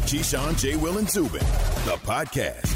Keyshawn, J. Will, and Zubin, the podcast.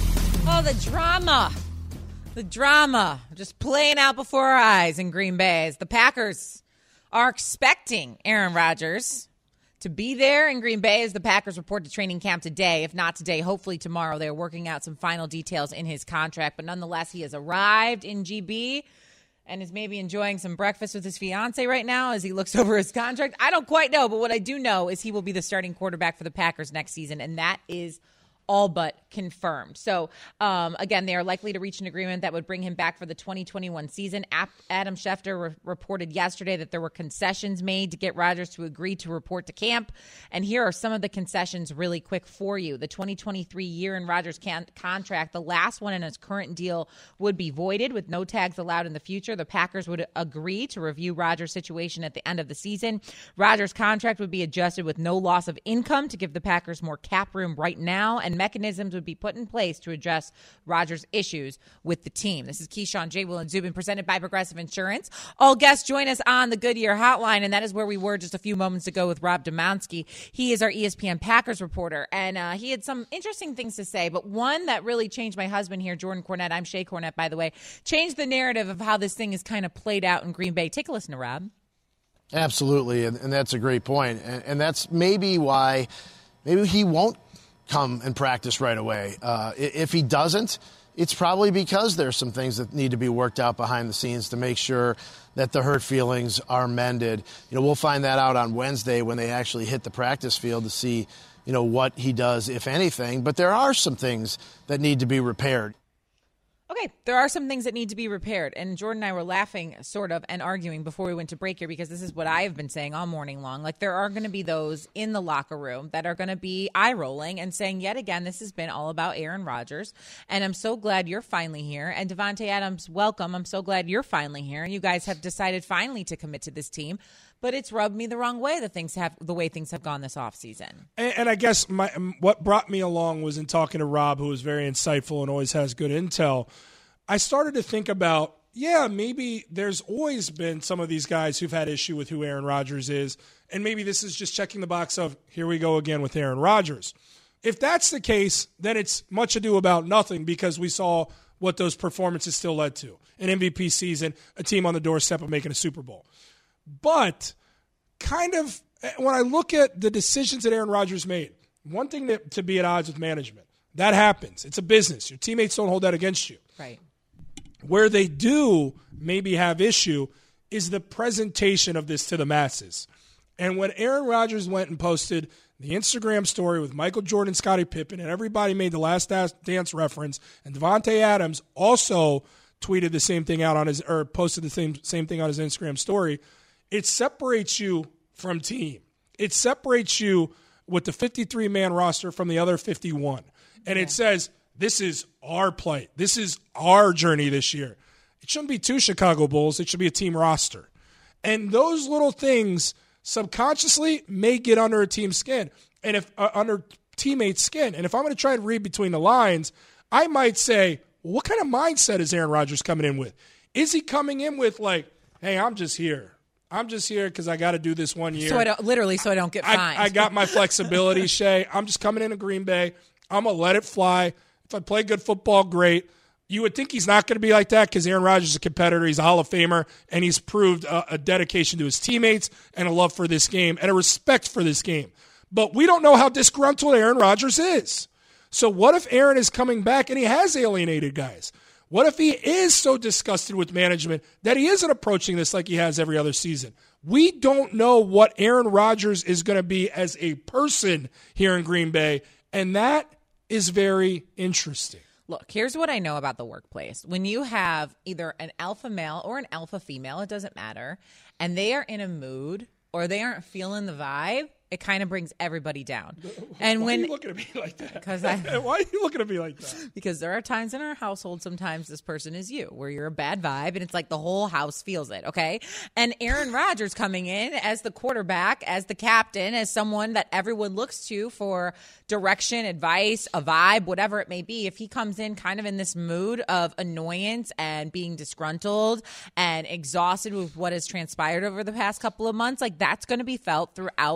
Oh, the drama. The drama just playing out before our eyes in Green Bay as the Packers are expecting Aaron Rodgers to be there in Green Bay as the Packers report to training camp today. If not today, hopefully tomorrow. They're working out some final details in his contract. But nonetheless, he has arrived in GB and is maybe enjoying some breakfast with his fiance right now as he looks over his contract. I don't quite know, but what I do know is he will be the starting quarterback for the Packers next season, and that is all but confirmed. So, again, they are likely to reach an agreement that would bring him back for the 2021 season. Adam Schefter reported yesterday that there were concessions made to get Rodgers to agree to report to camp. And here are some of the concessions really quick for you. The 2023 year in Rodgers' contract, the last one in his current deal, would be voided with no tags allowed in the future. The Packers would agree to review Rodgers' situation at the end of the season. Rodgers' contract would be adjusted with no loss of income to give the Packers more cap room right now, and mechanisms would be put in place to address Rodgers' issues with the team. This is Keyshawn, J. Will, and Zubin, presented by Progressive Insurance. All guests join us on the Goodyear Hotline, and that is where we were just a few moments ago with Rob Domowski. He is our ESPN Packers reporter, and he had some interesting things to say, but one that really changed my husband here, Jordan Cornette, I'm Shea Cornette, by the way, changed the narrative of how this thing is kind of played out in Green Bay. Take a listen to Rob. Absolutely, and that's a great point, and that's maybe why he won't come and practice right away. If he doesn't, it's probably because there's some things that need to be worked out behind the scenes to make sure that the hurt feelings are mended. We'll find that out on Wednesday when they actually hit the practice field to see, what he does, if anything. But there are some things that need to be repaired. Okay, there are some things that need to be repaired. And Jordan and I were laughing sort of and arguing before we went to break here because this is what I have been saying all morning long. Like, there are going to be those in the locker room that are going to be eye-rolling and saying, yet again, this has been all about Aaron Rodgers. And I'm so glad you're finally here. And Davante Adams, welcome. I'm so glad you're finally here. And you guys have decided finally to commit to this team. But it's rubbed me the wrong way, the way things have gone this offseason. And I guess what brought me along was in talking to Rob, who was very insightful and always has good intel. I started to think about, maybe there's always been some of these guys who've had issue with who Aaron Rodgers is, and maybe this is just checking the box of, here we go again with Aaron Rodgers. If that's the case, then it's much ado about nothing because we saw what those performances still led to. An MVP season, a team on the doorstep of making a Super Bowl. But kind of when I look at the decisions that Aaron Rodgers made, one thing to be at odds with management. That happens. It's a business. Your teammates don't hold that against you. Right. Where they do maybe have issue is the presentation of this to the masses. And when Aaron Rodgers went and posted the Instagram story with Michael Jordan, Scottie Pippen, and everybody made the Last Dance reference, and Davante Adams also tweeted the same thing out on posted the same thing on his Instagram story. It separates you from team. It separates you with the 53-man roster from the other 51. And It says, this is our plight. This is our journey this year. It shouldn't be two Chicago Bulls. It should be a team roster. And those little things subconsciously may get under a team's skin, and if under teammates' skin. And if I'm going to try and read between the lines, I might say, well, what kind of mindset is Aaron Rodgers coming in with? Is he coming in with like, hey, I'm just here because I got to do this 1 year. So I don't get fined. I got my flexibility, Shay. I'm just coming into Green Bay. I'm going to let it fly. If I play good football, great. You would think he's not going to be like that because Aaron Rodgers is a competitor. He's a Hall of Famer, and he's proved a dedication to his teammates and a love for this game and a respect for this game. But we don't know how disgruntled Aaron Rodgers is. So what if Aaron is coming back and he has alienated guys? What if he is so disgusted with management that he isn't approaching this like he has every other season? We don't know what Aaron Rodgers is going to be as a person here in Green Bay, and that is very interesting. Look, here's what I know about the workplace. When you have either an alpha male or an alpha female, it doesn't matter, and they are in a mood or they aren't feeling the vibe, it kind of brings everybody down. And Why are you looking at me like that? Why are you looking at me like that? Because there are times in our household, sometimes this person is you, where you're a bad vibe, and it's like the whole house feels it, okay? And Aaron Rodgers coming in as the quarterback, as the captain, as someone that everyone looks to for direction, advice, a vibe, whatever it may be, if he comes in kind of in this mood of annoyance and being disgruntled and exhausted with what has transpired over the past couple of months, like that's going to be felt throughout the wall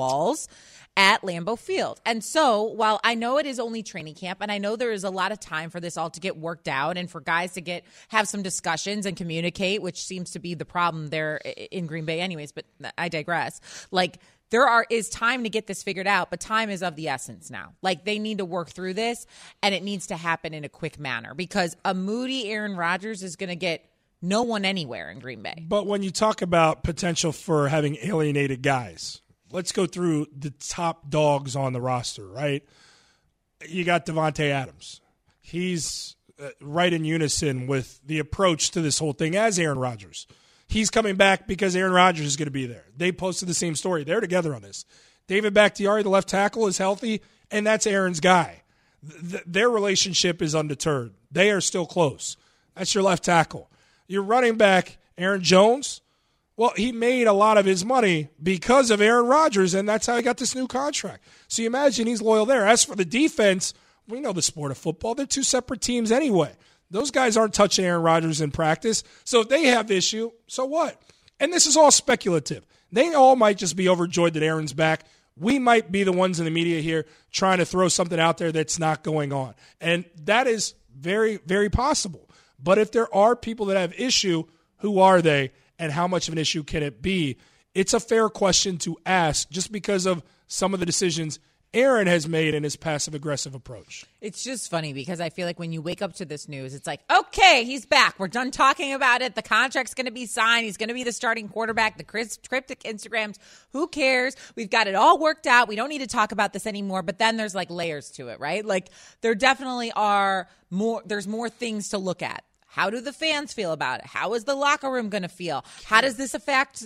walls at Lambeau Field. And so while I know it is only training camp, and I know there is a lot of time for this all to get worked out and for guys to have some discussions and communicate, which seems to be the problem there in Green Bay anyways, but I digress. Like, is time to get this figured out, but time is of the essence now. Like, they need to work through this, and it needs to happen in a quick manner because a moody Aaron Rodgers is going to get no one anywhere in Green Bay. But when you talk about potential for having alienated guys, let's go through the top dogs on the roster, right? You got Devontae Adams. He's right in unison with the approach to this whole thing as Aaron Rodgers. He's coming back because Aaron Rodgers is going to be there. They posted the same story. They're together on this. David Bakhtiari, the left tackle, is healthy, and that's Aaron's guy. Their relationship is undeterred. They are still close. That's your left tackle. Your running back, Aaron Jones, well, he made a lot of his money because of Aaron Rodgers, and that's how he got this new contract. So you imagine he's loyal there. As for the defense, we know the sport of football. They're two separate teams anyway. Those guys aren't touching Aaron Rodgers in practice. So if they have the issue, so what? And this is all speculative. They all might just be overjoyed that Aaron's back. We might be the ones in the media here trying to throw something out there that's not going on. And that is very, very possible. But if there are people that have issue, who are they and how much of an issue can it be? It's a fair question to ask just because of some of the decisions Aaron has made in his passive-aggressive approach. It's just funny because I feel like when you wake up to this news, it's like, okay, he's back. We're done talking about it. The contract's going to be signed. He's going to be the starting quarterback. The cryptic Instagrams, who cares? We've got it all worked out. We don't need to talk about this anymore. But then there's like layers to it, right? Like there definitely are more. There's more things to look at. How do the fans feel about it? How is the locker room going to feel? How does this affect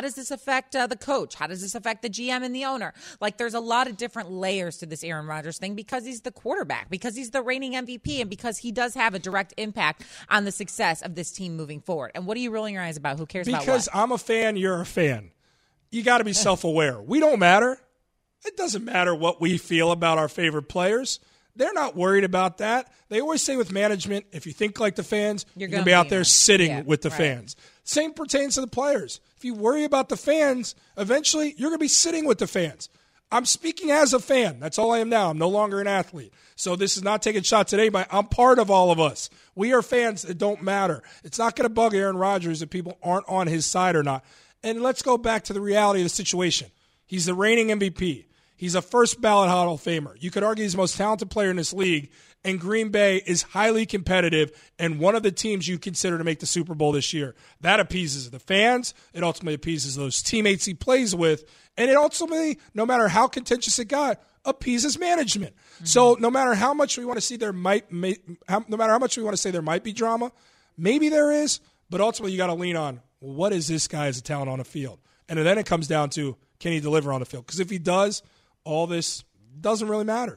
the coach? How does this affect the GM and the owner? Like, there's a lot of different layers to this Aaron Rodgers thing because he's the quarterback, because he's the reigning MVP, and because he does have a direct impact on the success of this team moving forward. And what are you rolling your eyes about? Who cares about what? Because I'm a fan, you're a fan. You got to be self-aware. We don't matter. It doesn't matter what we feel about our favorite players. They're not worried about that. They always say with management, if you think like the fans, you're going to be out there sitting with the fans. Same pertains to the players. If you worry about the fans, eventually you're going to be sitting with the fans. I'm speaking as a fan. That's all I am now. I'm no longer an athlete. So this is not taking shots at anybody. I'm part of all of us. We are fans. It don't matter. It's not going to bug Aaron Rodgers if people aren't on his side or not. And let's go back to the reality of the situation. He's the reigning MVP. He's a first-ballot Hall of Famer. You could argue he's the most talented player in this league, and Green Bay is highly competitive and one of the teams you consider to make the Super Bowl this year. That appeases the fans. It ultimately appeases those teammates he plays with, and it ultimately, no matter how contentious it got, appeases management. Mm-hmm. So no matter how much we want to see no matter how much we want to say there might be drama, maybe there is, but ultimately you got to lean on, well, what is this guy as a talent on the field? And then it comes down to, can he deliver on the field? Because if he does, all this doesn't really matter.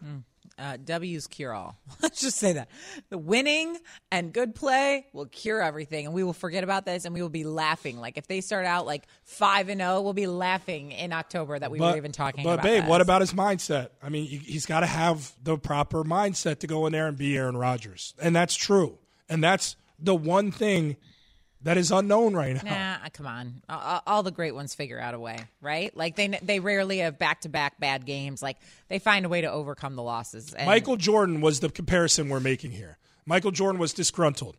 W's cure all. Let's just say that. The winning and good play will cure everything, and we will forget about this, and we will be laughing. Like, if they start out like 5-0, we'll be laughing in October that we were even talking about. But, babe, what about his mindset? I mean, he's got to have the proper mindset to go in there and be Aaron Rodgers. And that's true. And that's the one thing that is unknown right now. Nah, come on. All the great ones figure out a way, right? Like, they rarely have back-to-back bad games. Like, they find a way to overcome the losses. And Michael Jordan was the comparison we're making here. Michael Jordan was disgruntled.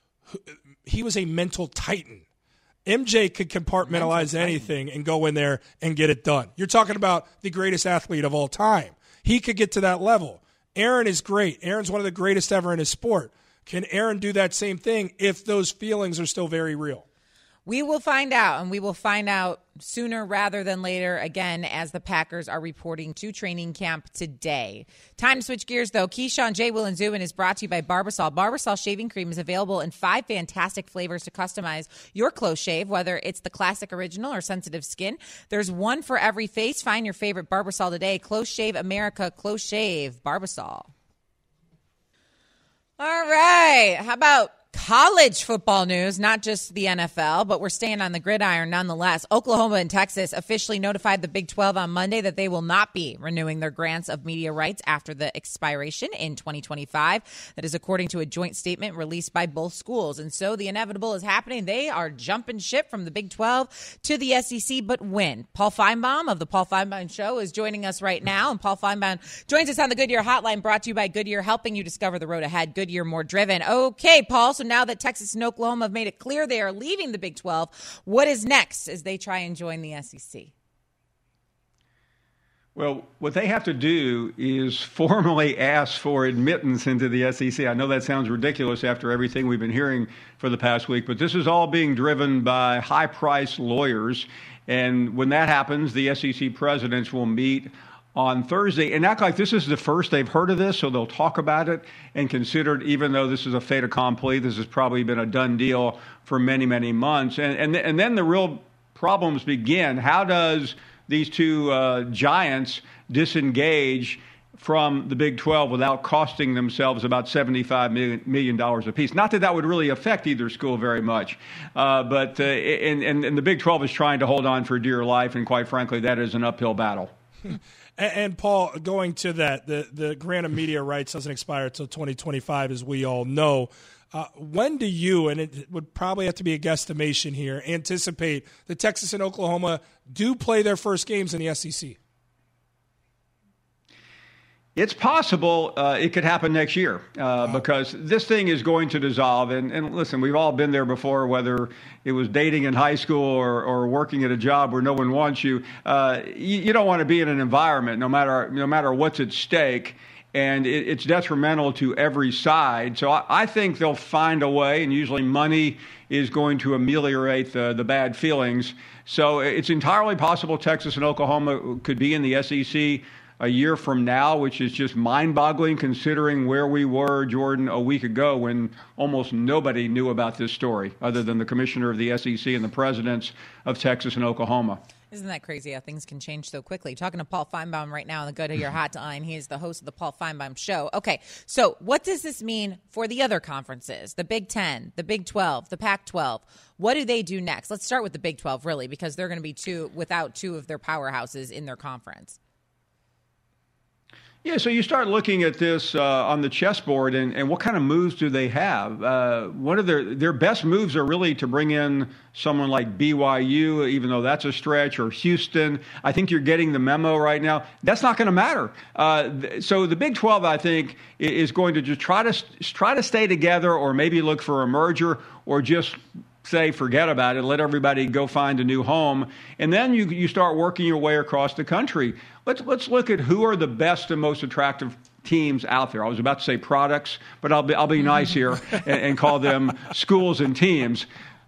He was a mental titan. MJ could compartmentalize anything and go in there and get it done. You're talking about the greatest athlete of all time. He could get to that level. Aaron is great. Aaron's one of the greatest ever in his sport. Can Aaron do that same thing if those feelings are still very real? We will find out, and we will find out sooner rather than later, again, as the Packers are reporting to training camp today. Time to switch gears, though. Keyshawn, J. Will, and Zubin is brought to you by Barbasol. Barbasol shaving cream is available in 5 fantastic flavors to customize your close shave, whether it's the classic original or sensitive skin. There's one for every face. Find your favorite Barbasol today. Close Shave America. Close Shave Barbasol. All right. How about College football news, not just the NFL, but we're staying on the gridiron nonetheless. Oklahoma and Texas officially notified the Big 12 on Monday that they will not be renewing their grants of media rights after the expiration in 2025. That is according to a joint statement released by both schools. And so the inevitable is happening. They are jumping ship from the Big 12 to the SEC, but when? Paul Feinbaum of the Paul Feinbaum Show is joining us right now. And Paul Feinbaum joins us on the Goodyear Hotline, brought to you by Goodyear, helping you discover the road ahead. Goodyear, more driven. Okay, Paul. So now that Texas and Oklahoma have made it clear they are leaving the Big 12, what is next as they try and join the SEC? Well, what they have to do is formally ask for admittance into the SEC. I know that sounds ridiculous after everything we've been hearing for the past week, but this is all being driven by high-priced lawyers. And when that happens, the SEC presidents will meet on Thursday and act like this is the first they've heard of this, so they'll talk about it and consider it, even though this is a fait accompli. This has probably been a done deal for many, many months. And then the real problems begin. How does these two giants disengage from the Big 12 without costing themselves about $75 million apiece? Not that would really affect either school very much, but the Big 12 is trying to hold on for dear life, and quite frankly, that is an uphill battle. And Paul, going to that, the grant of media rights doesn't expire until 2025, as we all know. When do you, and it would probably have to be a guesstimation here, anticipate that Texas and Oklahoma do play their first games in the SEC? It's possible it could happen next year because this thing is going to dissolve. And listen, we've all been there before, whether it was dating in high school or working at a job where no one wants you. You don't want to be in an environment, no matter what's at stake. And it's detrimental to every side. So I think they'll find a way, and usually money is going to ameliorate the bad feelings. So it's entirely possible Texas and Oklahoma could be in the SEC a year from now, which is just mind-boggling considering where we were, Jordan, a week ago when almost nobody knew about this story other than the commissioner of the SEC and the presidents of Texas and Oklahoma. Isn't that crazy how things can change so quickly? Talking to Paul Feinbaum right now on the Goodyear Hotline. He is the host of the Paul Feinbaum Show. Okay, so what does this mean for the other conferences, the Big 10, the Big 12, the Pac-12? What do they do next? Let's start with the Big 12, really, because they're going to be without two of their powerhouses in their conference. Yeah, so you start looking at this on the chessboard, and what kind of moves do they have? One of their best moves are really to bring in someone like BYU, even though that's a stretch, or Houston. I think you're getting the memo right now. That's not going to matter. So the Big 12, I think, is going to just try to stay together, or maybe look for a merger, or just say forget about it, let everybody go find a new home, and then you start working your way across the country. Let's look at who are the best and most attractive teams out there. I was about to say products, but I'll be nice here and call them schools and teams.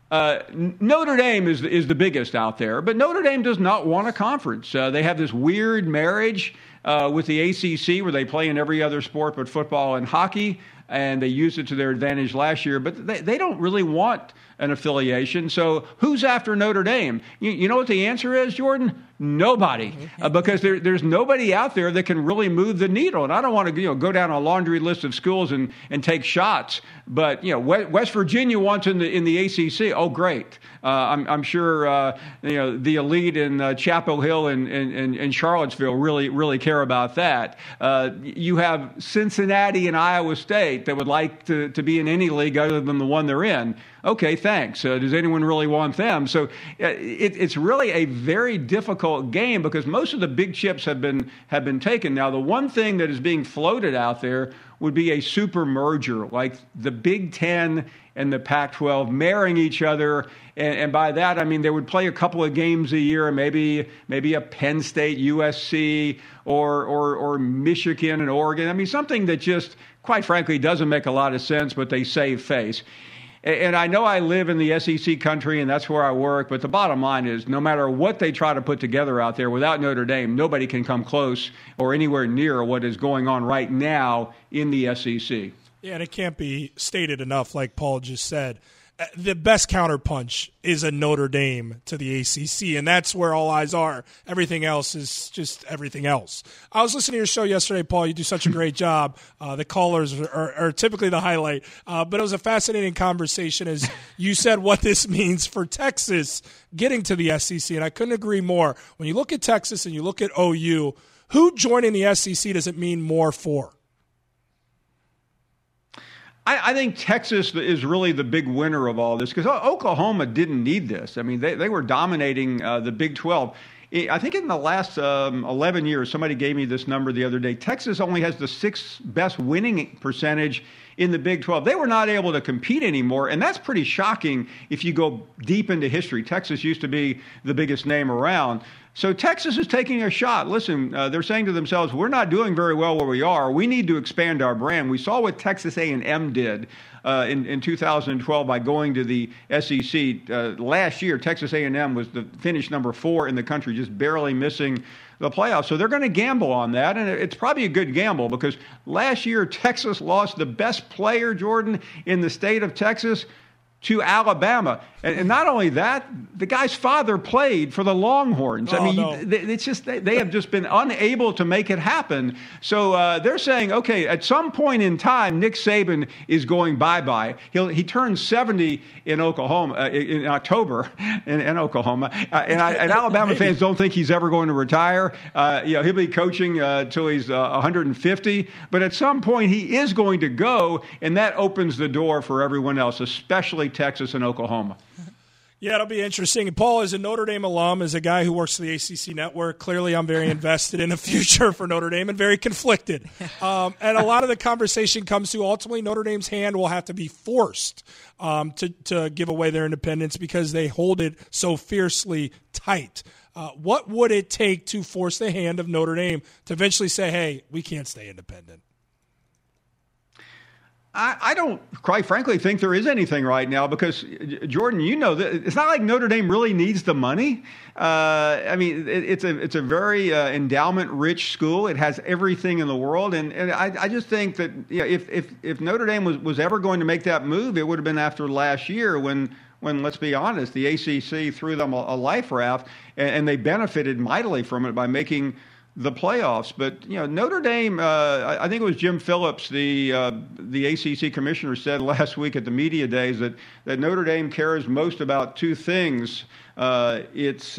Notre Dame is the biggest out there, but Notre Dame does not want a conference. They have this weird marriage with the ACC where they play in every other sport but football and hockey, and they used it to their advantage last year, but they don't really want an affiliation. So who's after Notre Dame? You know what the answer is, Jordan? Nobody, because there's nobody out there that can really move the needle. And I don't want to go down a laundry list of schools and take shots, but West Virginia wants in the ACC. Oh, great! I'm sure the elite in Chapel Hill and Charlottesville really care about that. You have Cincinnati and Iowa State that would like to be in any league other than the one they're in. Okay, thanks. Does anyone really want them? So it's really a very difficult game because most of the big chips have been taken. Now, the one thing that is being floated out there would be a super merger, like the Big Ten and the Pac-12 marrying each other. And by that, I mean they would play a couple of games a year, maybe a Penn State, USC, or Michigan and Oregon. I mean, something that just, quite frankly, doesn't make a lot of sense, but they save face. And I know I live in the SEC country, and that's where I work, but the bottom line is no matter what they try to put together out there, without Notre Dame, nobody can come close or anywhere near what is going on right now in the SEC. Yeah, and it can't be stated enough, like Paul just said. the best counterpunch is a Notre Dame to the ACC, and that's where all eyes are. Everything else is just everything else. I was listening to your show yesterday, Paul. You do such a great job. The callers are typically the highlight, but it was a fascinating conversation as you said what this means for Texas getting to the SEC, and I couldn't agree more. When you look at Texas and you look at OU, who joining the SEC does it mean more for? I think Texas is really the big winner of all this because Oklahoma didn't need this. I mean, they were dominating the Big 12. I think in the last 11 years, somebody gave me this number the other day, Texas only has the sixth best winning percentage in the Big 12. They were not able to compete anymore, and that's pretty shocking if you go deep into history. Texas used to be the biggest name around. So Texas is taking a shot. Listen, they're saying to themselves, we're not doing very well where we are. We need to expand our brand. We saw what Texas A&M did in 2012 by going to the SEC. Last year, Texas A&M was finished number 4 in the country, just barely missing the playoffs. So they're going to gamble on that, and it's probably a good gamble because last year Texas lost the best player, Jordan, in the state of Texas to Alabama. And not only that, the guy's father played for the Longhorns. It's just they have just been unable to make it happen. So they're saying, okay, at some point in time, Nick Saban is going bye-bye. He turns 70 in Oklahoma in October in Oklahoma, and Alabama fans don't think he's ever going to retire. He'll be coaching till he's 150, but at some point he is going to go, and that opens the door for everyone else, especially Texas and Oklahoma. Yeah, it'll be interesting. And Paul is a Notre Dame alum, is a guy who works for the ACC Network. Clearly, I'm very invested in the future for Notre Dame and very conflicted. And a lot of the conversation comes to ultimately Notre Dame's hand will have to be forced to give away their independence because they hold it so fiercely tight. What would it take to force the hand of Notre Dame to eventually say, hey, we can't stay independent? I don't, quite frankly, think there is anything right now because, Jordan, it's not like Notre Dame really needs the money. It's a very endowment-rich school. It has everything in the world, and I just think that if Notre Dame was ever going to make that move, it would have been after last year when let's be honest, the ACC threw them a life raft, and they benefited mightily from it by making the playoffs. But Notre Dame, I think it was Jim Phillips, the ACC commissioner, said last week at the media days that Notre Dame cares most about two things. It's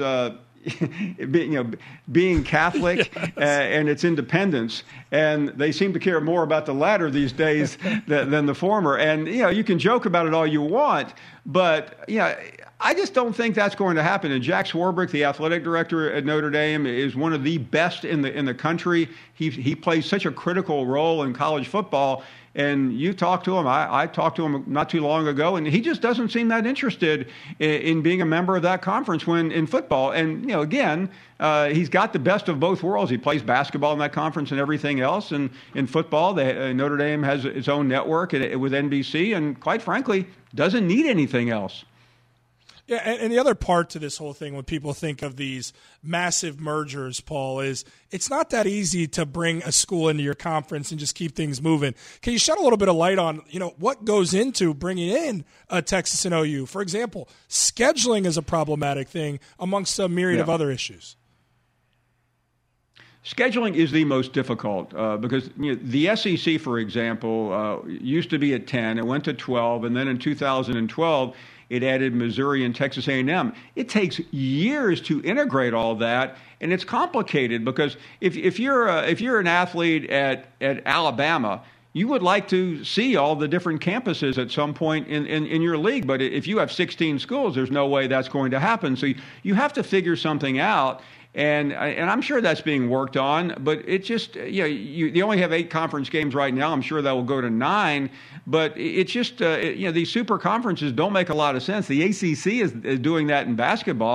being Catholic yes. And its independence, and they seem to care more about the latter these days than the former. And you can joke about it all you want, but I just don't think that's going to happen. And Jack Swarbrick, the athletic director at Notre Dame, is one of the best in the country. He plays such a critical role in college football. And you talked to him. I talked to him not too long ago, and he just doesn't seem that interested in being a member of that conference when in football. And again, he's got the best of both worlds. He plays basketball in that conference and everything else. And in football, Notre Dame has its own network with NBC, and quite frankly, doesn't need anything else. Yeah, and the other part to this whole thing when people think of these massive mergers, Paul, is it's not that easy to bring a school into your conference and just keep things moving. Can you shed a little bit of light on, what goes into bringing in a Texas and OU? For example, scheduling is a problematic thing amongst a myriad of other issues. Scheduling is the most difficult because the SEC, for example, used to be at 10. It went to 12, and then in 2012, it added Missouri and Texas A&M. It takes years to integrate all that, and it's complicated because if you're an athlete at Alabama, you would like to see all the different campuses at some point in your league. But if you have 16 schools, there's no way that's going to happen. So you have to figure something out. And I'm sure that's being worked on, but it just, you only have 8 conference games right now. I'm sure that will go to 9, but it's just, these super conferences don't make a lot of sense. The ACC is doing that in basketball,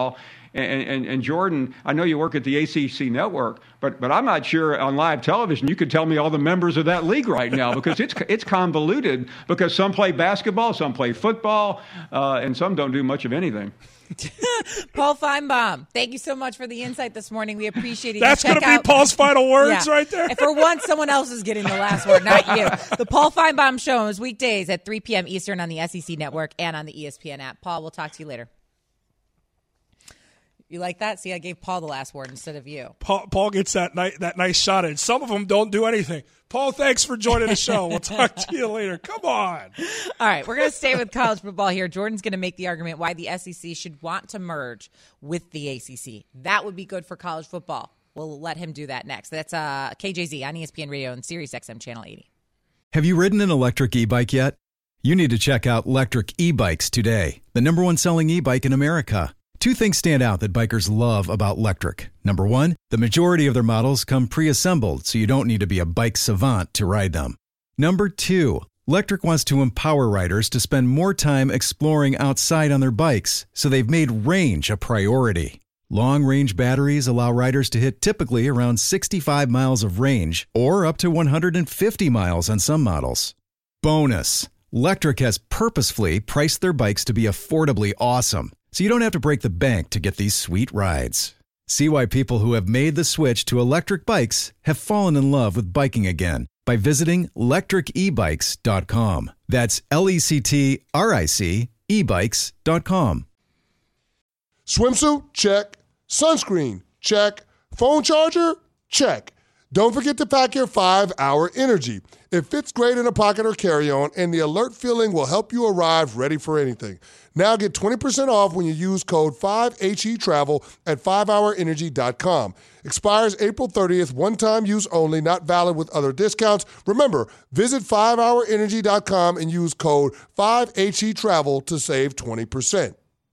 And Jordan, I know you work at the ACC network, but I'm not sure on live television you could tell me all the members of that league right now, because it's convoluted, because some play basketball, some play football, and some don't do much of anything. Paul Feinbaum, thank you so much for the insight this morning. We appreciate it. That's going to be Paul's final words right there. And for once, someone else is getting the last word, not you. The Paul Feinbaum Show is weekdays at 3 p.m. Eastern on the SEC Network and on the ESPN app. Paul, we'll talk to you later. You like that? See, I gave Paul the last word instead of you. Paul gets that nice shot in. Some of them don't do anything. Paul, thanks for joining the show. We'll talk to you later. Come on. All right, we're going to stay with college football here. Jordan's going to make the argument why the SEC should want to merge with the ACC. That would be good for college football. We'll let him do that next. That's KJZ on ESPN Radio and Sirius XM Channel 80. Have you ridden an electric e-bike yet? You need to check out Lectric E-Bikes today, the #1 selling e-bike in America. Two things stand out that bikers love about Lectric. Number one, the majority of their models come pre-assembled, so you don't need to be a bike savant to ride them. Number two, Lectric wants to empower riders to spend more time exploring outside on their bikes, so they've made range a priority. Long-range batteries allow riders to hit typically around 65 miles of range, or up to 150 miles on some models. Bonus, Lectric has purposefully priced their bikes to be affordably awesome, so you don't have to break the bank to get these sweet rides. See why people who have made the switch to electric bikes have fallen in love with biking again by visiting lectricebikes.com. That's LECTRIC ebikes.com. Swimsuit? Check. Sunscreen? Check. Phone charger? Check. Don't forget to pack your 5-Hour Energy. It fits great in a pocket or carry-on, and the alert feeling will help you arrive ready for anything. Now get 20% off when you use code 5HETRAVEL at 5hourenergy.com. Expires April 30th, one-time use only, not valid with other discounts. Remember, visit 5hourenergy.com and use code 5HETRAVEL to save 20%.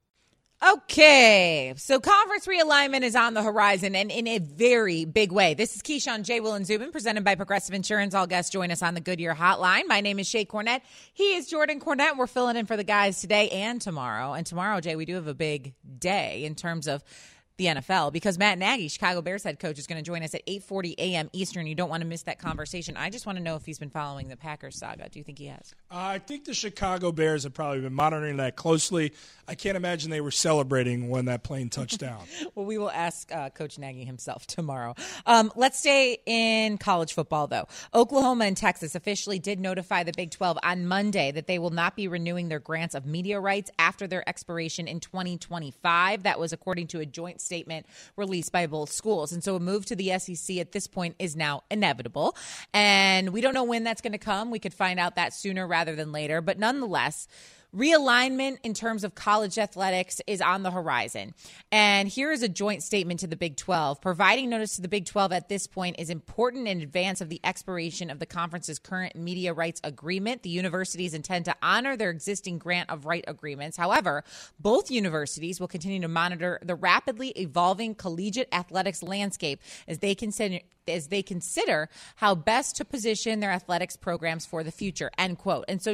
Okay, so conference realignment is on the horizon, and in a very big way. This is Keyshawn, J. Will, and Zubin, presented by Progressive Insurance. All guests join us on the Goodyear Hotline. My name is Shay Cornett. He is Jordan Cornett. We're filling in for the guys today and tomorrow. And tomorrow, Jay, we do have a big day in terms of the NFL, because Matt Nagy, Chicago Bears head coach, is going to join us at 8:40 a.m. Eastern. You don't want to miss that conversation. I just want to know if he's been following the Packers saga. Do you think he has? I think the Chicago Bears have probably been monitoring that closely. I can't imagine they were celebrating when that plane touched down. Well, we will ask Coach Nagy himself tomorrow. Let's stay in college football, though. Oklahoma and Texas officially did notify the Big 12 on Monday that they will not be renewing their grants of media rights after their expiration in 2025. That was according to a joint statement released by both schools. And so a move to the SEC at this point is now inevitable. And we don't know when that's going to come. We could find out that sooner rather than later. But nonetheless, realignment in terms of college athletics is on the horizon. And here is a joint statement to the Big 12. Providing notice to the Big 12 at this point is important in advance of the expiration of the conference's current media rights agreement. The universities intend to honor their existing grant of right agreements. However, both universities will continue to monitor the rapidly evolving collegiate athletics landscape as they consider how best to position their athletics programs for the future, end quote. And so,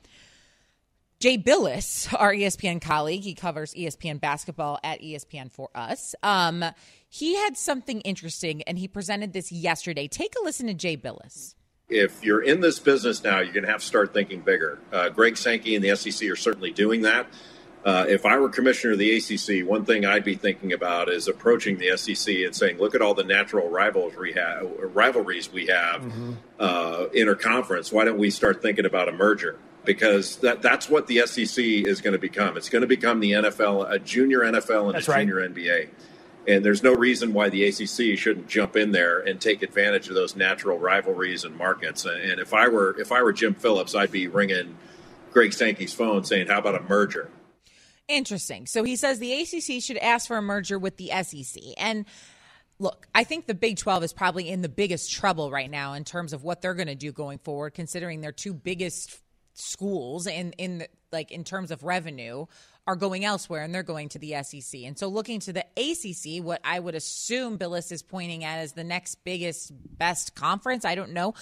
Jay Billis, our ESPN colleague, he covers ESPN basketball at ESPN for us. He had something interesting, and he presented this yesterday. Take a listen to Jay Billis. If you're in this business now, you're going to have to start thinking bigger. Greg Sankey and the SEC are certainly doing that. If I were commissioner of the ACC, one thing I'd be thinking about is approaching the SEC and saying, look at all the natural rivalries we have interconference. Why don't we start thinking about a merger? Because that's what the SEC is going to become. It's going to become the NFL, a junior NFL and a junior NBA. And there's no reason why the ACC shouldn't jump in there and take advantage of those natural rivalries and markets. And if I were Jim Phillips, I'd be ringing Greg Sankey's phone saying, how about a merger? Interesting. So he says the ACC should ask for a merger with the SEC. And look, I think the Big 12 is probably in the biggest trouble right now in terms of what they're going to do going forward, considering their two biggest schools in terms of revenue are going elsewhere and they're going to the SEC. And so looking to the ACC, what I would assume Billis is pointing at as the next biggest, best conference, I don't know,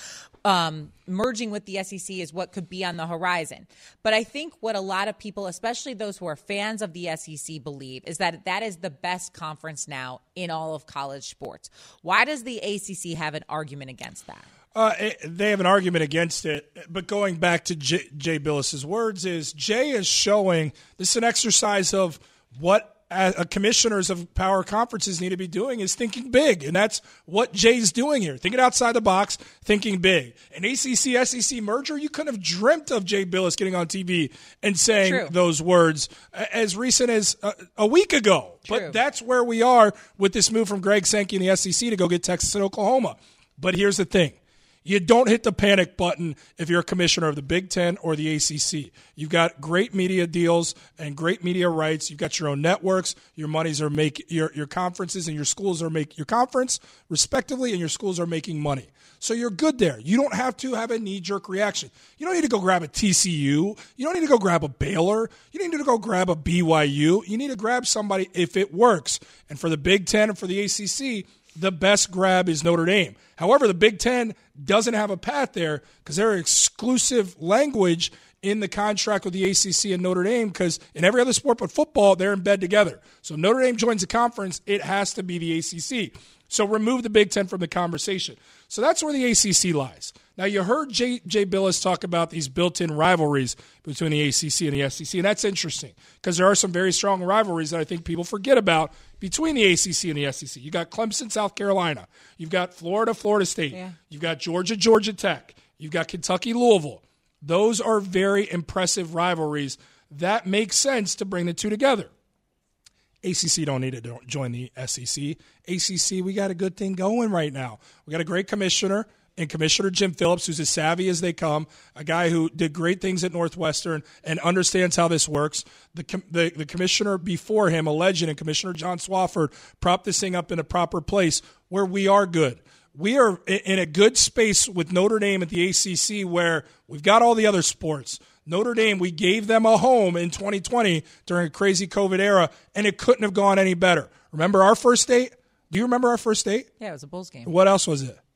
merging with the SEC is what could be on the horizon. But I think what a lot of people, especially those who are fans of the SEC, believe is that that is the best conference now in all of college sports. Why does the ACC have an argument against that? They have an argument against it, but going back to Jay Billis's words is Jay is showing this is an exercise of what commissioners of power conferences need to be doing is thinking big, and that's what Jay's doing here. Thinking outside the box, thinking big. An ACC-SEC merger, you couldn't have dreamt of Jay Billis getting on TV and saying those words as recent as a week ago. True. But that's where we are with this move from Greg Sankey and the SEC to go get Texas and Oklahoma. But here's the thing. You don't hit the panic button if you're a commissioner of the Big Ten or the ACC. You've got great media deals and great media rights. You've got your own networks. Your monies are your conferences and your schools are your conference respectively, and your schools are making money. So you're good there. You don't have to have a knee-jerk reaction. You don't need to go grab a TCU. You don't need to go grab a Baylor. You don't need to go grab a BYU. You need to grab somebody if it works. And for the Big Ten and for the ACC, the best grab is Notre Dame. However, the Big Ten doesn't have a path there because there are exclusive language in the contract with the ACC and Notre Dame because in every other sport but football, they're in bed together. So if Notre Dame joins the conference, it has to be the ACC. So remove the Big Ten from the conversation. So that's where the ACC lies. Now, you heard Jay Billis talk about these built-in rivalries between the ACC and the SEC, and that's interesting because there are some very strong rivalries that I think people forget about between the ACC and the SEC. You got Clemson, South Carolina. You've got Florida, Florida State. Yeah. You've got Georgia, Georgia Tech. You've got Kentucky, Louisville. Those are very impressive rivalries. That makes sense to bring the two together. ACC don't need to join the SEC. ACC, we got a good thing going right now. We got a great commissioner. And Commissioner Jim Phillips, who's as savvy as they come, a guy who did great things at Northwestern and understands how this works. The commissioner before him, a legend, and Commissioner John Swofford, propped this thing up in a proper place where we are good. We are in a good space with Notre Dame at the ACC where we've got all the other sports. Notre Dame, we gave them a home in 2020 during a crazy COVID era, and it couldn't have gone any better. Remember our first date? Do you remember our first date? Yeah, it was a Bulls game. What else was it?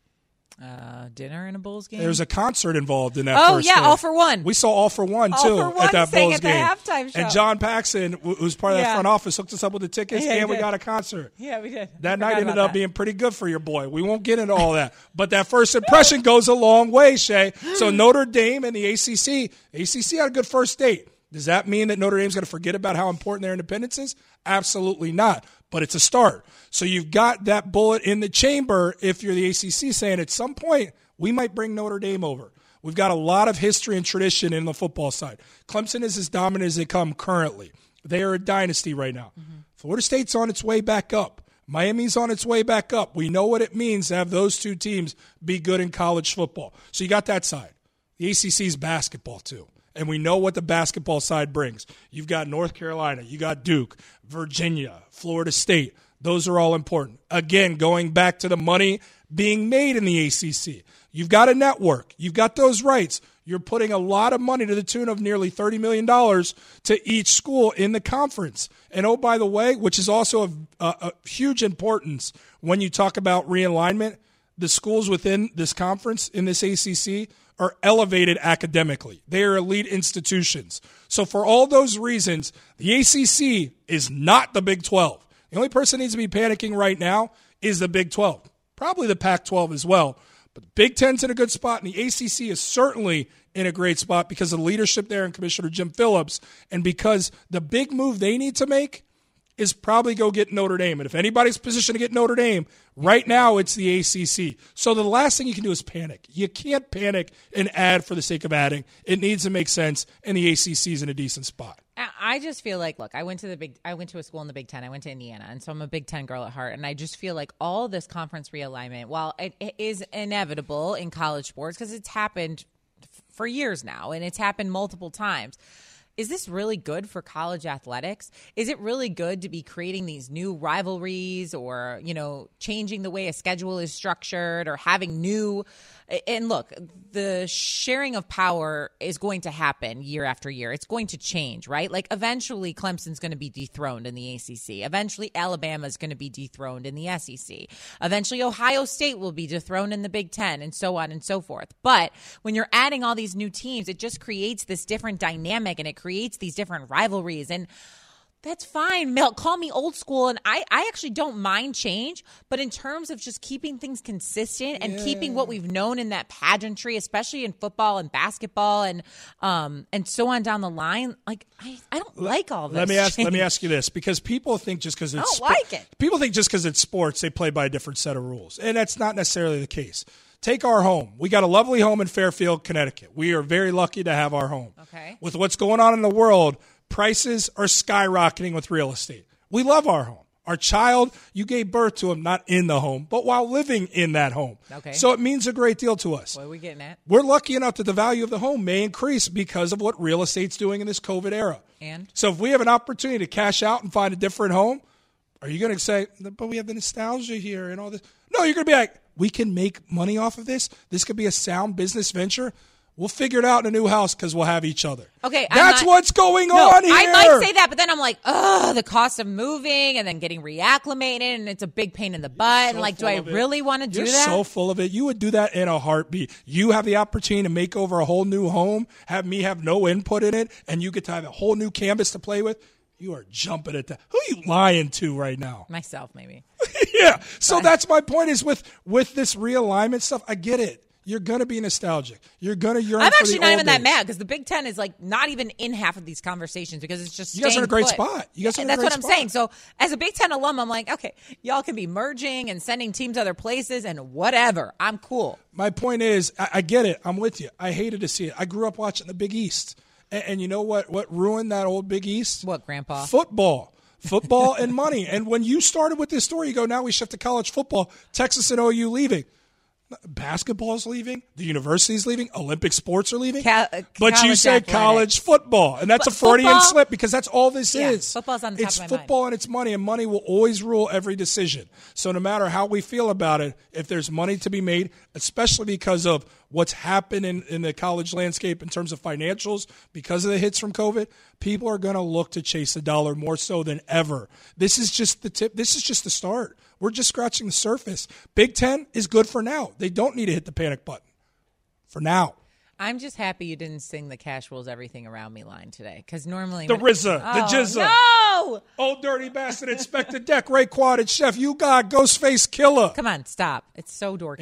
Dinner in a Bulls game? There's a concert involved in that first yeah, game. All for One. We saw All for One, too, at that Bulls at game. The halftime show. And John Paxson, who's part of that front office, hooked us up with the tickets, and we got a concert. Yeah, we did. That night ended up being pretty good for your boy. We won't get into all that. But that first impression goes a long way, Shay. So Notre Dame and the ACC had a good first date. Does that mean that Notre Dame's going to forget about how important their independence is? Absolutely not. But it's a start. So you've got that bullet in the chamber if you're the ACC saying at some point we might bring Notre Dame over. We've got a lot of history and tradition in the football side. Clemson is as dominant as they come currently. They are a dynasty right now. Mm-hmm. Florida State's on its way back up. Miami's on its way back up. We know what it means to have those two teams be good in college football. So you got that side. The ACC's basketball too. And we know what the basketball side brings. You've got North Carolina, you got Duke, Virginia, Florida State. Those are all important. Again, going back to the money being made in the ACC. You've got a network. You've got those rights. You're putting a lot of money to the tune of nearly $30 million to each school in the conference. And oh, by the way, which is also a huge importance when you talk about realignment, the schools within this conference, in this ACC, are elevated academically. They are elite institutions. So for all those reasons, the ACC is not the Big 12. The only person that needs to be panicking right now is the Big 12. Probably the Pac-12 as well. But the Big Ten's in a good spot, and the ACC is certainly in a great spot because of the leadership there and Commissioner Jim Phillips, and because the big move they need to make is probably go get Notre Dame. And if anybody's positioned to get Notre Dame, right now it's the ACC. So the last thing you can do is panic. You can't panic and add for the sake of adding. It needs to make sense, and the ACC is in a decent spot. I just feel like, look, I went to a school in the Big Ten. I went to Indiana, and so I'm a Big Ten girl at heart. And I just feel like all this conference realignment, while it is inevitable in college sports because it's happened for years now, and it's happened multiple times. Is this really good for college athletics? Is it really good to be creating these new rivalries or, changing the way a schedule is structured or having new And look, the sharing of power is going to happen year after year. It's going to change, right? Like eventually Clemson's going to be dethroned in the ACC. Eventually Alabama is going to be dethroned in the SEC. Eventually Ohio State will be dethroned in the Big Ten, and so on and so forth. But when you're adding all these new teams, it just creates this different dynamic, and it creates these different rivalries. And that's fine. Call me old school, and I actually don't mind change. But in terms of just keeping things consistent and keeping what we've known in that pageantry, especially in football and basketball and so on down the line, like I don't like all this. Let me ask you this, because people think just because it's people think just because it's sports they play by a different set of rules, and that's not necessarily the case. Take our home. We got a lovely home in Fairfield, Connecticut. We are very lucky to have our home. Okay. With what's going on in the world, prices are skyrocketing with real estate. We love our home. Our child, you gave birth to him not in the home, but while living in that home. Okay. So it means a great deal to us. What are we getting at? We're lucky enough that the value of the home may increase because of what real estate's doing in this COVID era. And so if we have an opportunity to cash out and find a different home, are you going to say, but we have the nostalgia here and all this? No, you're going to be like, we can make money off of this. This could be a sound business venture. We'll figure it out in a new house because we'll have each other. Okay, that's what's going on here. I might say that, but then I'm like, the cost of moving and then getting reacclimated, and it's a big pain in the butt. And like, do I really want to do that? You're so full of it. You would do that in a heartbeat. You have the opportunity to make over a whole new home, have me have no input in it, and you get to have a whole new canvas to play with. You are jumping at that. Who are you lying to right now? Myself, maybe. Yeah. So that's my point is with this realignment stuff, I get it. You're going to be nostalgic. You're going to yearn I'm for actually the not old even that days. mad because the Big Ten is like not even in half of these conversations because it's just You guys are in a great put. spot. You guys are in a That's great what I'm spot. saying. So as a Big Ten alum, I'm like, okay, y'all can be merging and sending teams other places and whatever. I'm cool. My point is, I get it. I'm with you. I hated to see it. I grew up watching the Big East. And you know what ruined that old Big East? What, Grandpa? Football and money. And when you started with this story, you go, now we shift to college football. Texas and OU leaving. Basketball's leaving. The university's leaving. Olympic sports are leaving. But you said college football. And that's a Freudian slip because that's all this is. Football's on the top it's of my football mind. and it's money, and money will always rule every decision. So no matter how we feel about it, if there's money to be made, especially because of what's happened in the college landscape in terms of financials, because of the hits from COVID, people are going to look to chase the dollar more so than ever. This is just the tip. This is just the start. We're just scratching the surface. Big Ten is good for now. They don't need to hit the panic button for now. I'm just happy you didn't sing the Cash Rules Everything Around Me line today because normally the RZA, the Jizza. No! Old dirty bastard, Inspector Deck, Raekwon, Chef, you got Ghostface Killer. Come on, stop. It's so dorky.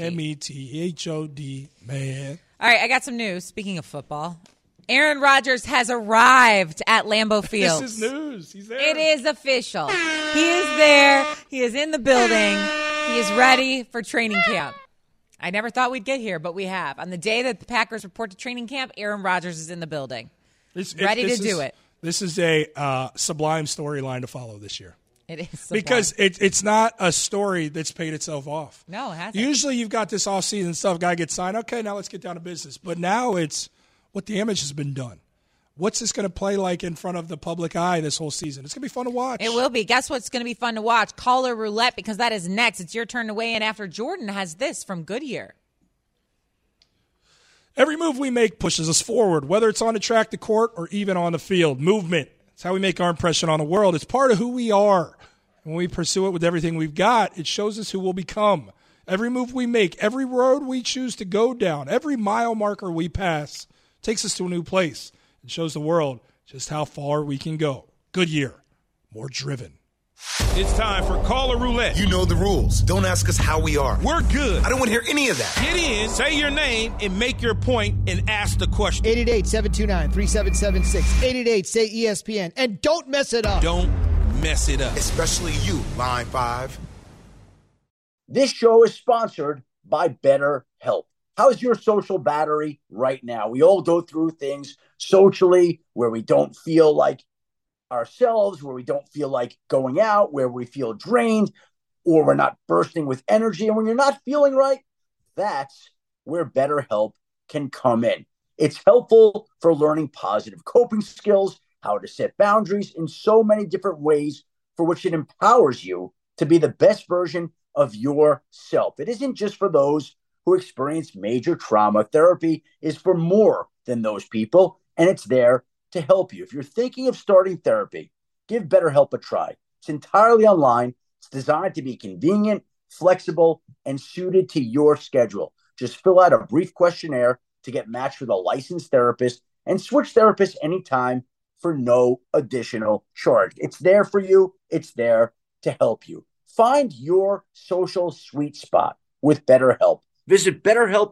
METHOD, man. All right, I got some news. Speaking of football, Aaron Rodgers has arrived at Lambeau Field. This is news. He's there. It is official. He is there. He is in the building. He is ready for training camp. I never thought we'd get here, but we have. On the day that the Packers report to training camp, Aaron Rodgers is in the building. Ready to do it. This is a sublime storyline to follow this year. It is sublime. Because it's not a story that's paid itself off. No, it hasn't. Usually you've got this off-season stuff, guy gets signed. Okay, now let's get down to business. But now it's what damage has been done. What's this going to play like in front of the public eye this whole season? It's going to be fun to watch. It will be. Guess what's going to be fun to watch? Caller Roulette, because that is next. It's your turn to weigh in after Jordan has this from Goodyear. Every move we make pushes us forward, whether it's on the track, the court, or even on the field. Movement. It's how we make our impression on the world. It's part of who we are. When we pursue it with everything we've got, it shows us who we'll become. Every move we make, every road we choose to go down, every mile marker we pass takes us to a new place. It shows the world just how far we can go. Goodyear, more driven. It's time for Caller Roulette. You know the rules. Don't ask us how we are. We're good. I don't want to hear any of that. Get in, say your name, and make your point and ask the question. 888-729-3776. 888-SAY-ESPN. And don't mess it up. Don't mess it up. Especially you, Line 5. This show is sponsored by BetterHelp. How's your social battery right now? We all go through things socially where we don't feel like ourselves, where we don't feel like going out, where we feel drained, or we're not bursting with energy. And when you're not feeling right, that's where BetterHelp can come in. It's helpful for learning positive coping skills, how to set boundaries in so many different ways for which it empowers you to be the best version of yourself. It isn't just for those who who experience major trauma. Therapy is for more than those people, and it's there to help you. If you're thinking of starting therapy, give BetterHelp a try. It's entirely online. It's designed to be convenient, flexible, and suited to your schedule. Just fill out a brief questionnaire to get matched with a licensed therapist and switch therapists anytime for no additional charge. It's there for you. It's there to help you. Find your social sweet spot with BetterHelp. Visit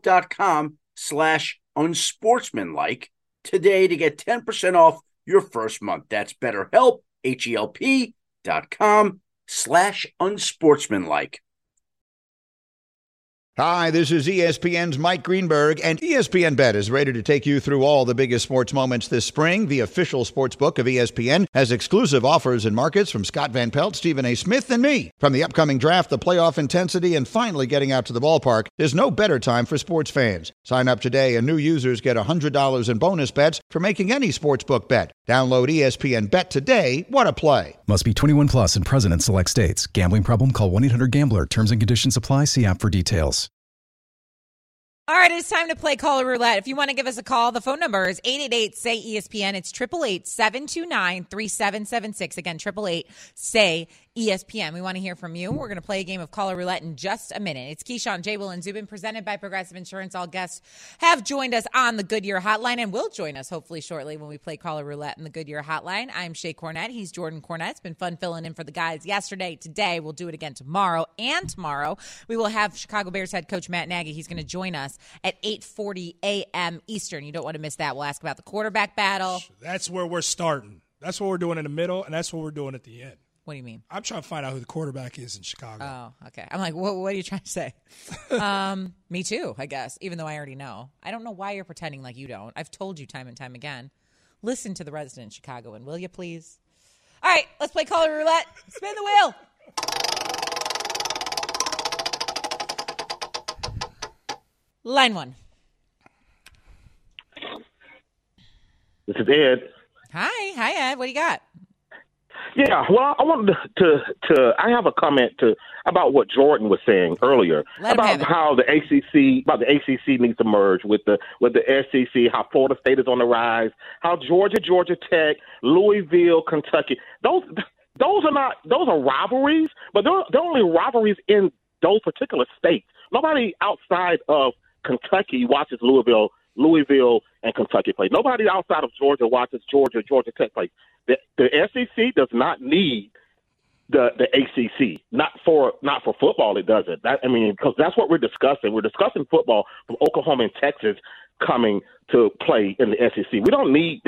BetterHelp.com/unsportsmanlike today to get 10% off your first month. That's BetterHelp, HELP.com/unsportsmanlike. Hi, this is ESPN's Mike Greenberg, and ESPN Bet is ready to take you through all the biggest sports moments this spring. The official sports book of ESPN has exclusive offers and markets from Scott Van Pelt, Stephen A. Smith, and me. From the upcoming draft, the playoff intensity, and finally getting out to the ballpark, there's no better time for sports fans. Sign up today, and new users get $100 in bonus bets for making any sportsbook bet. Download ESPN Bet today. What a play. Must be 21 plus and present in select states. Gambling problem? Call 1-800-GAMBLER. Terms and conditions apply. See app for details. All right, it's time to play Caller Roulette. If you want to give us a call, the phone number is 888-SAY-ESPN. It's 888-729-3776. Again, 888-SAY-ESPN. We want to hear from you. We're going to play a game of Caller Roulette in just a minute. It's Keyshawn, J. Will, and Zubin, presented by Progressive Insurance. All guests have joined us on the Goodyear Hotline and will join us hopefully shortly when we play Caller Roulette in the Goodyear Hotline. I'm Shea Cornette. He's Jordan Cornette. It's been fun filling in for the guys yesterday, today. We'll do it again tomorrow. And tomorrow we will have Chicago Bears head coach Matt Nagy. He's going to join us at 8:40 a.m. Eastern. You don't want to miss that. We'll ask about the quarterback battle. That's where we're starting. That's what we're doing in the middle, and that's what we're doing at the end. What do you mean? I'm trying to find out who the quarterback is in Chicago. Oh, okay. I'm like, what are you trying to say? Me too, I guess, even though I already know. I don't know why you're pretending like you don't. I've told you time and time again. Listen to the resident Chicagoan, will you please? All right, let's play Caller Roulette. Spin the wheel. Line one. This is Ed. Hi, Ed. What do you got? Yeah, well, I wanted to I have a comment about what Jordan was saying earlier about how the ACC needs to merge with the SEC, how Florida State is on the rise, how Georgia Tech, Louisville, Kentucky, those are rivalries, but they're only rivalries in those particular states. Nobody outside of Kentucky watches Louisville, and Kentucky play. Nobody outside of Georgia watches Georgia Tech play. The SEC does not need the ACC. Not for football, it doesn't. Because that's what we're discussing. We're discussing football from Oklahoma and Texas coming to play in the SEC. They don't need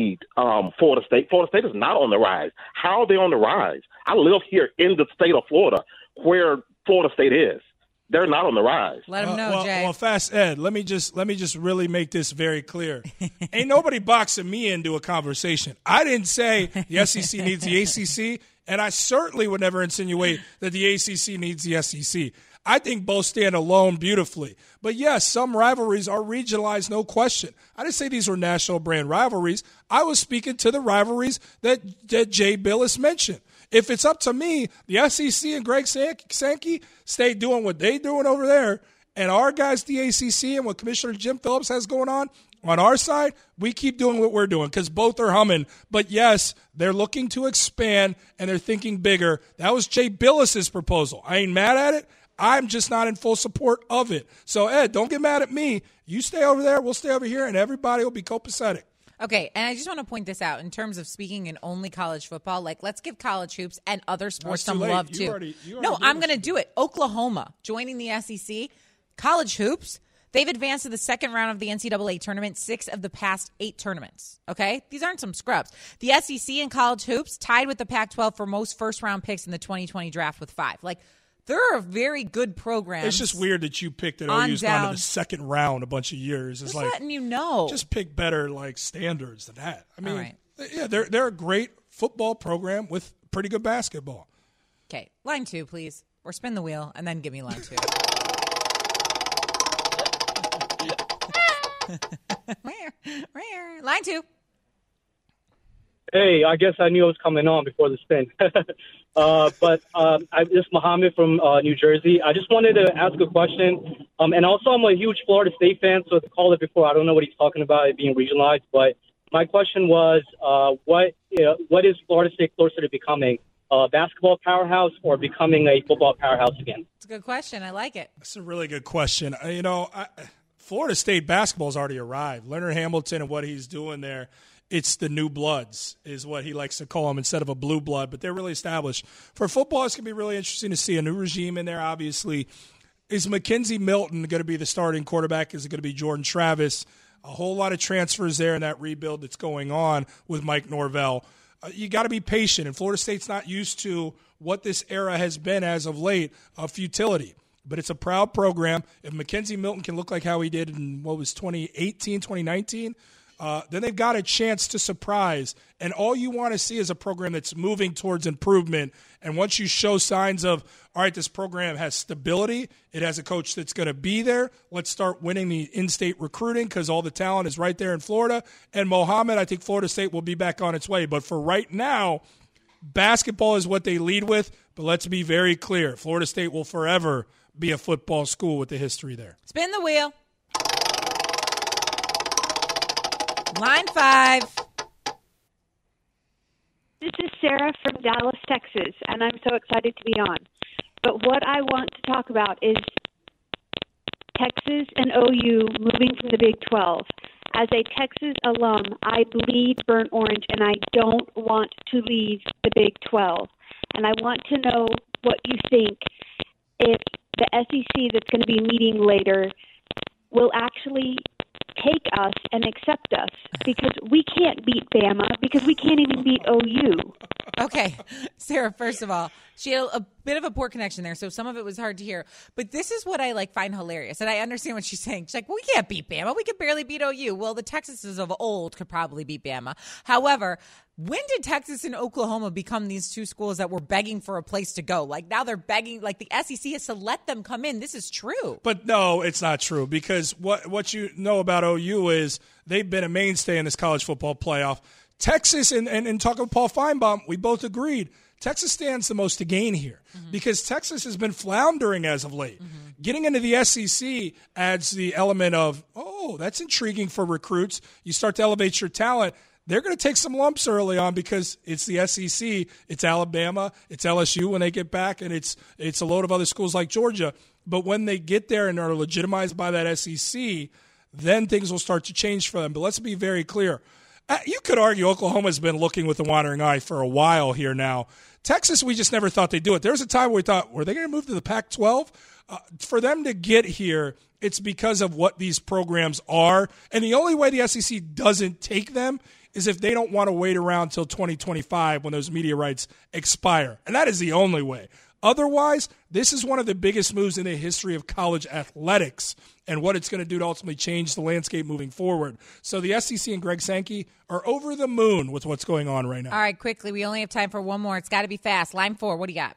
Florida State. Florida State is not on the rise. How are they on the rise? I live here in the state of Florida, where Florida State is. They're not on the rise. Let them know, Jay. Well, Fast Ed, let me just really make this very clear. Ain't nobody boxing me into a conversation. I didn't say the SEC needs the ACC, and I certainly would never insinuate that the ACC needs the SEC. I think both stand alone beautifully. But, yes, some rivalries are regionalized, no question. I didn't say these were national brand rivalries. I was speaking to the rivalries that Jay Billis mentioned. If it's up to me, the SEC and Greg Sankey stay doing what they're doing over there, and our guys, the ACC, and what Commissioner Jim Phillips has going on our side, we keep doing what we're doing because both are humming. But, yes, they're looking to expand, and they're thinking bigger. That was Jay Billis's proposal. I ain't mad at it. I'm just not in full support of it. So, Ed, don't get mad at me. You stay over there, we'll stay over here, and everybody will be copacetic. Okay, and I just want to point this out in terms of speaking in only college football. Like, let's give college hoops and other sports some love, too. No, I'm going to do it. Oklahoma joining the SEC. College hoops, they've advanced to the second round of the NCAA tournament, 6 of the past 8 tournaments. Okay? These aren't some scrubs. The SEC in college hoops tied with the Pac-12 for most first-round picks in the 2020 draft with 5. Like, there are very good programs. It's just weird that you picked it. OU's gone to the second round a bunch of years. It's just like letting you know. Just pick better standards than that. I mean, right. Yeah, they're a great football program with pretty good basketball. Okay, line 2, please, or spin the wheel and then give me line 2. Line 2. Hey, I guess I knew it was coming on before the spin. This is Mohammed from New Jersey. I just wanted to ask a question. And also, I'm a huge Florida State fan, so to call it before, I don't know what he's talking about, it being regionalized. But my question was, what is Florida State closer to becoming? A basketball powerhouse or becoming a football powerhouse again? It's a good question. I like it. That's a really good question. Florida State basketball's already arrived. Leonard Hamilton and what he's doing there, it's the new bloods is what he likes to call them instead of a blue blood, but they're really established. For football, it's going to be really interesting to see a new regime in there, obviously. Is Mackenzie Milton going to be the starting quarterback? Is it going to be Jordan Travis? A whole lot of transfers there in that rebuild that's going on with Mike Norvell. You got to be patient, and Florida State's not used to what this era has been as of late of futility. But it's a proud program. If Mackenzie Milton can look like how he did in, 2018, 2019, then they've got a chance to surprise. And all you want to see is a program that's moving towards improvement. And once you show signs of, all right, this program has stability, it has a coach that's going to be there, let's start winning the in-state recruiting because all the talent is right there in Florida. And Mohammed, I think Florida State will be back on its way. But for right now, basketball is what they lead with. But let's be very clear, Florida State will forever be a football school with the history there. Spin the wheel. Line 5. This is Sarah from Dallas, Texas, and I'm so excited to be on. But what I want to talk about is Texas and OU moving from the Big 12. As a Texas alum, I bleed burnt orange, and I don't want to leave the Big 12. And I want to know what you think if the SEC that's going to be meeting later will actually take us and accept us, because we can't beat Bama, because we can't even beat OU. Okay, Sarah, first of all, she had a bit of a poor connection there, so some of it was hard to hear. But this is what I find hilarious, and I understand what she's saying. She's like, well, we can't beat Bama. We can barely beat OU. Well, the Texases of old could probably beat Bama. However, when did Texas and Oklahoma become these two schools that were begging for a place to go? Now they're begging, the SEC has to let them come in. This is true. But no, it's not true, because what you know about OU is they've been a mainstay in this college football playoff. Texas, and talking with Paul Feinbaum, we both agreed, Texas stands the most to gain here because Texas has been floundering as of late. Getting into the SEC adds the element of, that's intriguing for recruits. You start to elevate your talent. They're going to take some lumps early on because it's the SEC, it's Alabama, it's LSU when they get back, and it's a load of other schools like Georgia. But when they get there and are legitimized by that SEC, then things will start to change for them. But let's be very clear. You could argue Oklahoma's been looking with a wandering eye for a while here now. Texas, we just never thought they'd do it. There was a time where we thought, were they going to move to the Pac-12? For them to get here, it's because of what these programs are. And the only way the SEC doesn't take them is if they don't want to wait around until 2025 when those media rights expire. And that is the only way. Otherwise, this is one of the biggest moves in the history of college athletics and what it's going to do to ultimately change the landscape moving forward. So the SEC and Greg Sankey are over the moon with what's going on right now. All right, quickly. We only have time for one more. It's got to be fast. Line 4, what do you got?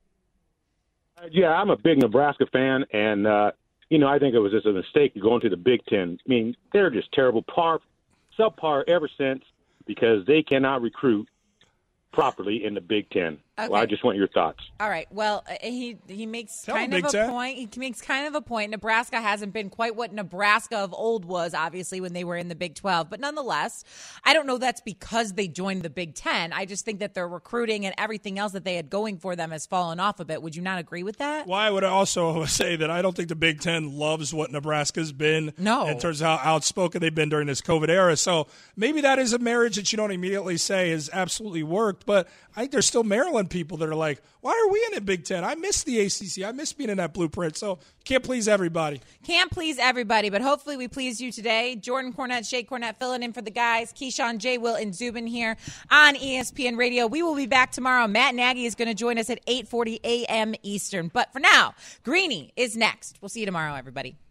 Yeah, I'm a big Nebraska fan, and, I think it was just a mistake going to the Big Ten. I mean, they're just terrible, subpar ever since, because they cannot recruit properly in the Big Ten. Okay. Well, I just want your thoughts. All right. Well, he makes kind of a point. He makes kind of a point. Nebraska hasn't been quite what Nebraska of old was, obviously, when they were in the Big 12. But nonetheless, I don't know that's because they joined the Big 10. I just think that their recruiting and everything else that they had going for them has fallen off a bit. Would you not agree with that? Well, I would also say that I don't think the Big 10 loves what Nebraska's been in terms of how outspoken they've been during this COVID era. So maybe that is a marriage that you don't immediately say has absolutely worked. But I think there's still Maryland people that are like, why are we in the Big Ten? I miss the ACC. I miss being in that blueprint. So can't please everybody. Can't please everybody, but hopefully we pleased you today. Jordan Cornette, Shay Cornette filling in for the guys. Keyshawn, J. Will, and Zubin here on ESPN Radio. We will be back tomorrow. Matt Nagy is going to join us at 8:40 a.m. Eastern. But for now, Greeny is next. We'll see you tomorrow, everybody.